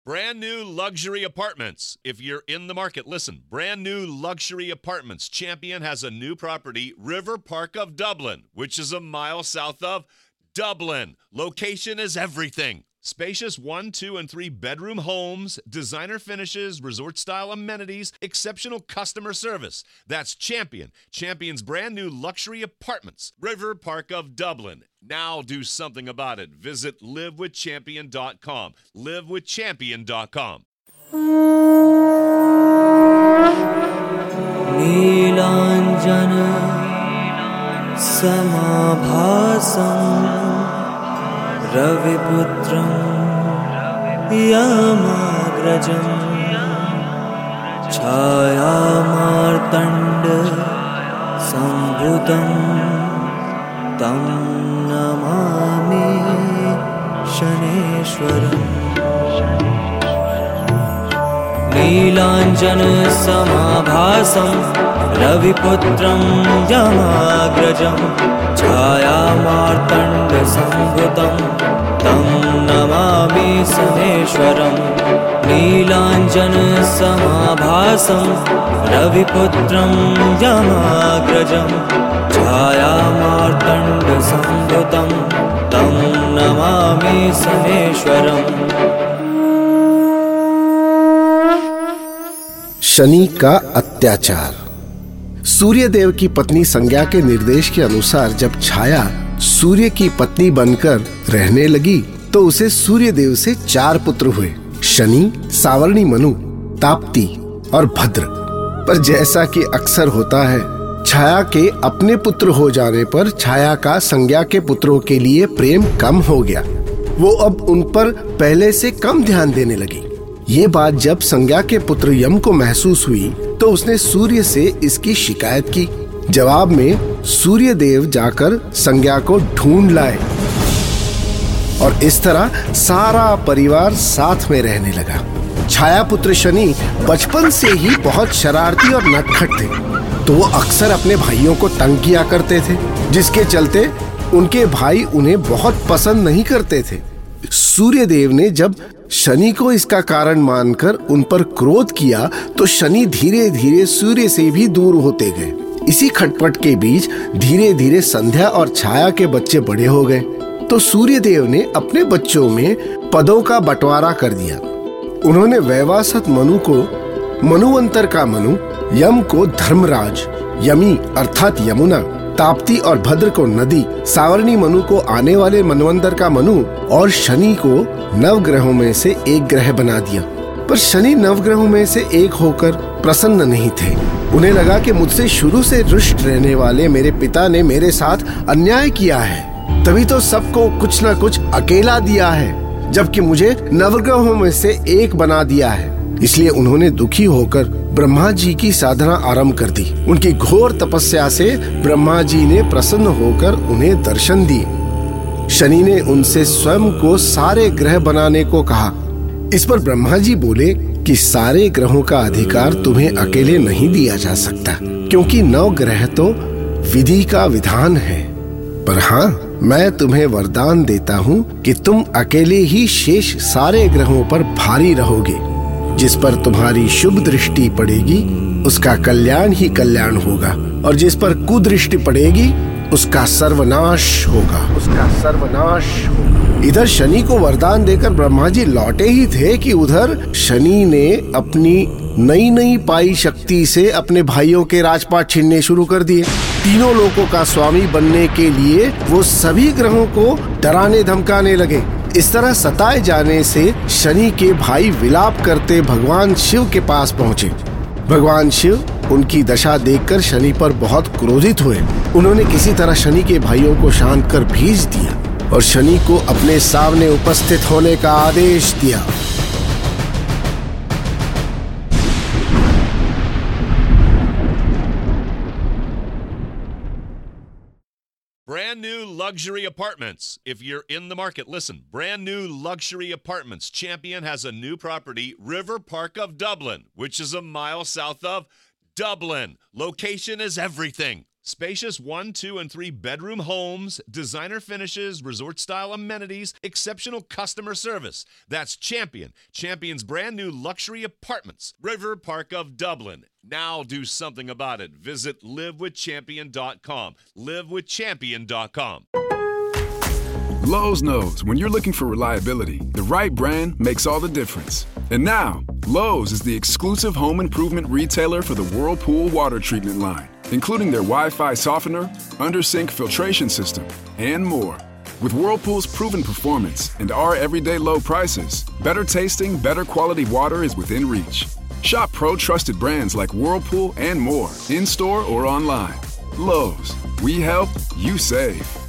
Brand new luxury apartments. If you're in the market, listen. Brand new luxury apartments. Champion has a new property, River Park of Dublin, which is a mile south of Dublin. Location is everything. Spacious 1, 2, and 3 bedroom homes, designer finishes, resort-style amenities, exceptional customer service. That's Champion. Champion's brand new luxury apartments, River Park of Dublin. Now do something about it. Visit livewithchampion.com. Livewithchampion.com. नीलाञ्जन समाभासम् रविपुत्रं यमाग्रजं छायामार्तण्ड सम्भुतं तं नमामि शनेश्वरम् नीलाञ्जन समाभासं रविपुत्रं यमाग्रजं छायामार्तण्ड सम्भुतं तं नमामि शनेश्वरम् नीलाञ्जन समाभासं रविपुत्रं यमाग्रजं छायामार्तण्ड सम्भुतं तं नमामि शनेश्वरम्। शनि का अत्याचार। सूर्यदेव की पत्नी संज्ञा के निर्देश के अनुसार जब छाया सूर्य की पत्नी बनकर रहने लगी तो उसे सूर्यदेव से 4 पुत्र हुए, शनि, सावर्णी मनु, ताप्ती और भद्र। पर जैसा कि अक्सर होता है, छाया के अपने पुत्र हो जाने पर छाया का संज्ञा के पुत्रों के लिए प्रेम कम हो गया। वो अब उन पर पहले से कम ध्यान देने लगी। ये बात जब संज्ञा के पुत्र यम को महसूस हुई तो उसने सूर्य से इसकी शिकायत की। जवाब में सूर्य देव जाकर संज्ञा को ढूंढ लाए और इस तरह सारा परिवार साथ में रहने लगा। छाया पुत्र शनि बचपन से ही बहुत शरारती और नटखट थे, तो वो अक्सर अपने भाइयों को तंग किया करते थे, जिसके चलते उनके भाई उन्हें बहुत पसंद नहीं करते थे। सूर्य देव ने जब शनि को इसका कारण मानकर उन पर क्रोध किया तो शनि धीरे धीरे सूर्य से भी दूर होते गए। इसी खटपट के बीच धीरे धीरे संध्या और छाया के बच्चे बड़े हो गए तो सूर्य देव ने अपने बच्चों में पदों का बंटवारा कर दिया। उन्होंने वैवासत मनु को मनुवंतर का मनु, यम को धर्मराज, यमी अर्थात यमुना, ताप्ती और भद्र को नदी, सावर्णी मनु को आने वाले मनवंतर का मनु और शनि को नवग्रहों में से एक ग्रह बना दिया। पर शनि नवग्रहों में से एक होकर प्रसन्न नहीं थे। उन्हें लगा कि मुझसे शुरू से रुष्ट रहने वाले मेरे पिता ने मेरे साथ अन्याय किया है, तभी तो सबको कुछ न कुछ अकेला दिया है, जबकि मुझे नवग्रहों में से एक बना दिया है। इसलिए उन्होंने दुखी होकर ब्रह्मा जी की साधना आरंभ कर दी। उनकी घोर तपस्या से ब्रह्मा जी ने प्रसन्न होकर उन्हें दर्शन दिए। शनि ने उनसे स्वयं को सारे ग्रह बनाने को कहा। इस पर ब्रह्मा जी बोले कि सारे ग्रहों का अधिकार तुम्हें अकेले नहीं दिया जा सकता, क्योंकि 9 ग्रह तो विधि का विधान है। पर हाँ, मैं तुम्हें वरदान देता हूँ कि तुम अकेले ही शेष सारे ग्रहों पर भारी रहोगे। जिस पर तुम्हारी शुभ दृष्टि पड़ेगी उसका कल्याण ही कल्याण होगा, और जिस पर कुदृष्टि पड़ेगी उसका सर्वनाश होगा, उसका सर्वनाश होगा। इधर शनि को वरदान देकर ब्रह्मा जी लौटे ही थे कि उधर शनि ने अपनी नई नई पाई शक्ति से अपने भाइयों के राजपाट छीनने शुरू कर दिए। तीनों लोकों का स्वामी बनने के लिए वो सभी ग्रहों को डराने धमकाने लगे। इस तरह सताए जाने से शनि के भाई विलाप करते भगवान शिव के पास पहुँचे। भगवान शिव उनकी दशा देखकर शनि पर बहुत क्रोधित हुए। उन्होंने किसी तरह शनि के भाइयों को शांत कर भेज दिया और शनि को अपने सामने उपस्थित होने का आदेश दिया। Brand new luxury apartments. If you're in the market, listen. Brand new luxury apartments. Champion has a new property, River Park of Dublin, which is a mile south of Dublin. Location is everything. Spacious 1, 2, and 3 bedroom homes, designer finishes, resort-style amenities, exceptional customer service. That's Champion. Champion's brand new luxury apartments. River Park of Dublin. Now do something about it. Visit livewithchampion.com. livewithchampion.com. Lowe's knows when you're looking for reliability, the right brand makes all the difference. And now, Lowe's is the exclusive home improvement retailer for the Whirlpool water treatment line, including their Wi-Fi softener, under-sink filtration system, and more. With Whirlpool's proven performance and our everyday low prices, better tasting, better quality water is within reach. Shop pro-trusted brands like Whirlpool and more, in-store or online. Lowe's, we help, you save.